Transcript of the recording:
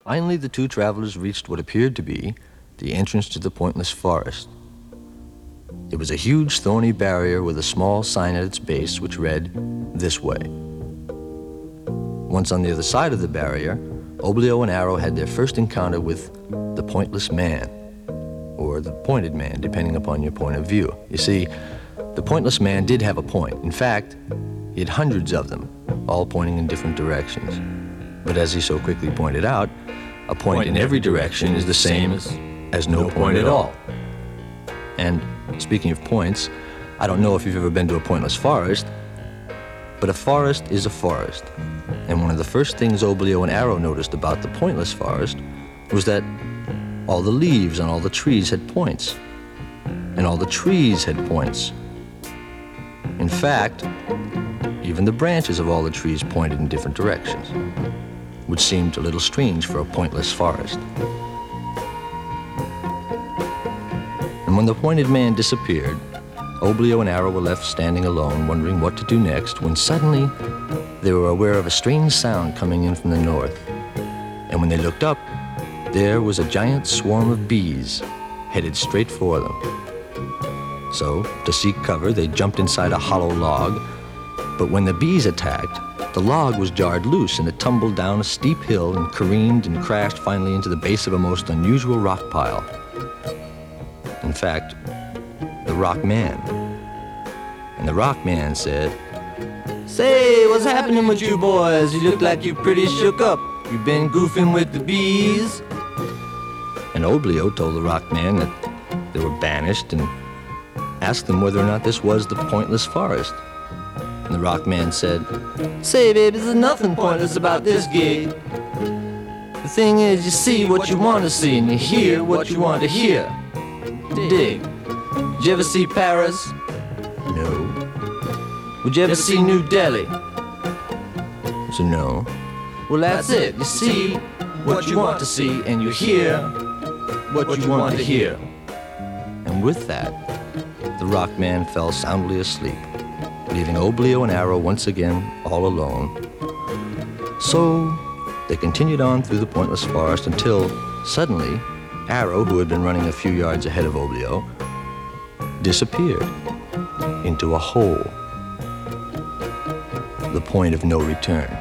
Finally, the two travelers reached what appeared to be the entrance to the pointless forest. It was a huge thorny barrier with a small sign at its base which read, "This way." Once on the other side of the barrier, Oblio and Arrow had their first encounter with the Pointless Man, or the Pointed Man, depending upon your point of view. You see, the Pointless Man did have a point. In fact, he had hundreds of them, all pointing in different directions. But as he so quickly pointed out, a point in every direction is the same as no point at all. And speaking of points, I don't know if you've ever been to a pointless forest, but a forest is a forest. And one of the first things Oblio and Arrow noticed about the pointless forest was that all the leaves on all the trees had points, and all the trees had points. In fact, even the branches of all the trees pointed in different directions, which seemed a little strange for a pointless forest. And when the Pointed Man disappeared, Oblio and Arrow were left standing alone, wondering what to do next, when suddenly they were aware of a strange sound coming in from the north. And when they looked up, there was a giant swarm of bees headed straight for them. So, to seek cover, they jumped inside a hollow log, but when the bees attacked, the log was jarred loose and it tumbled down a steep hill and careened and crashed finally into the base of a most unusual rock pile. In fact, the Rock Man. And the Rock Man said, "Say, what's happening with you boys? You look like you're pretty shook up. You been goofing with the bees?" And Oblio told the Rock Man that they were banished and asked them whether or not this was the pointless forest. And the Rock Man said, "Say, baby, there's nothing pointless about this gig. The thing is, you see what you want to see and you hear what you want to hear. Dig. Did you ever see Paris? No. Would you ever see New Delhi? So no. Well, that's it. You see what you want to see and you hear what you want to hear." And with that, the Rock Man fell soundly asleep, leaving Oblio and Arrow once again all alone. So they continued on through the pointless forest until suddenly Arrow, who had been running a few yards ahead of Oblio, disappeared into a hole, the point of no return.